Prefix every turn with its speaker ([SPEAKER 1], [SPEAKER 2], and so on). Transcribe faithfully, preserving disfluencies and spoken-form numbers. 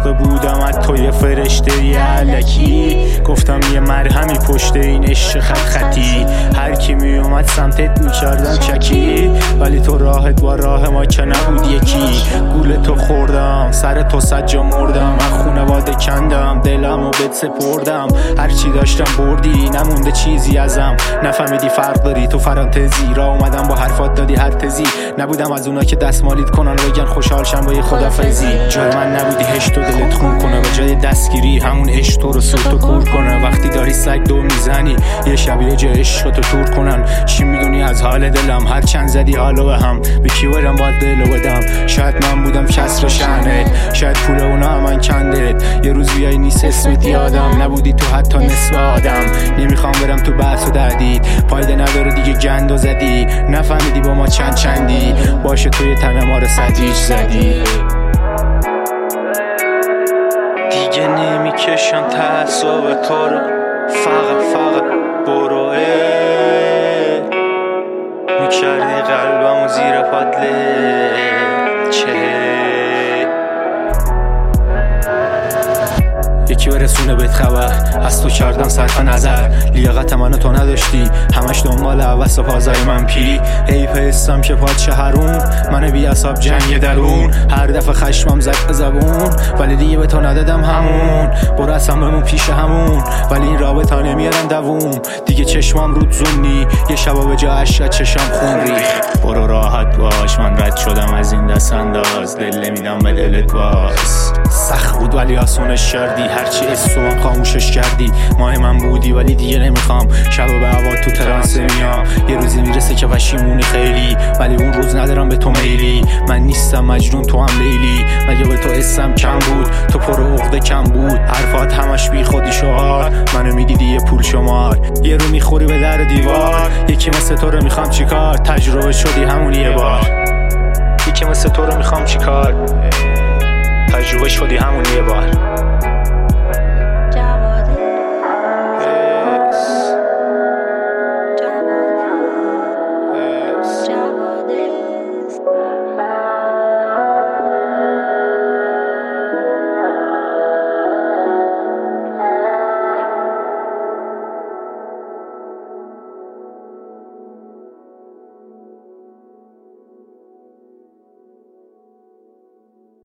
[SPEAKER 1] علاقه بودم از تو یه فرشته یه علکی، گفتم یه مرهمی پشت این عشق خط خطی، هر کی می اومد سمتت میکردم چکی، ولی تو راحت با راه ما که نبود یکی. گول تو خوردم، سر تو سجا مردم، من خونواده کندم، دلم و بهت سپردم، هرچی داشتم بردی، نمونده چیزی ازم، نفهمیدی فرق داری تو فرانتزی، را اومدم با حرفات دادی هر تزی، نبودم از اونا که دستمالیت کنن بگن خوشحال شن با یه خدافزی. جای من نبودی هشت و دلت خون کنه، به جای دستگیری همون عشق تو رو سوت و کور کنه، وقتی داری سگ دو میزنی یه شبیه جای عشق تو تور کنن، چی میدونی از حال دلم، هر چند زدی حالو به هم، به کی برم باید دلو بدم، شاید من بودم کسر شأنت، شاید پول اونا هم من کندت، یه روز بیای نیست اسمت یادم، نبودی تو حتی نصف آدم، نمیخوام برم تو بحث و دردید، فایده نداره دیگه گند و زدی، نفهمیدی با ما چند چندی، باشه توی تن ما رو سدیج زدی. دیگه نمیکشم تعصب تو رو، فقط فقط بروه میکردی قلبم و زیر پادله چه یکی برسونه بهت خبر، از تو کردم صرف نظر، لیاقت منو تو نداشتی، همش دنبال عوض و پازای من پی، ای پستم که پادشه هرون، من بی اصاب جنگ درون، هر دفعه خشمم زد به زبون، ولی دیگه به تو ندادم همون، برو اصلا بمون پیش همون، ولی این رابطه نمیارن دووم، دیگه چشمم رود زونی، یه شبا به جا عشق چشم خون ریخ، برو راحت باش من رد شدم از این دست انداز، دل نمیدم به دلت باز، سخت بود ولی آسونش کردی، هرچی اسو من خاموشش کردی، ماه من بودی ولی دیگه نمیخوام، شب به هوا تو ترانس میام، یه روزی میرسه که پشیمونی خیلی، ولی اون روز ندارم به تو میلی، من نیستم مجنون تو هم لیلی، مگه به تو اسم کم بود، تو پر عقده کم بود، حرفات همش بی خودی شعار، منو میدیدی یه پول شمار، یه رو میخوری به در دیوار، یکی مثل تو رو میخوام چیکار، تجربه شدی همون یه بار، یکی مثل تو رو میخوام چیکار، تجربه شدی همون یه بار.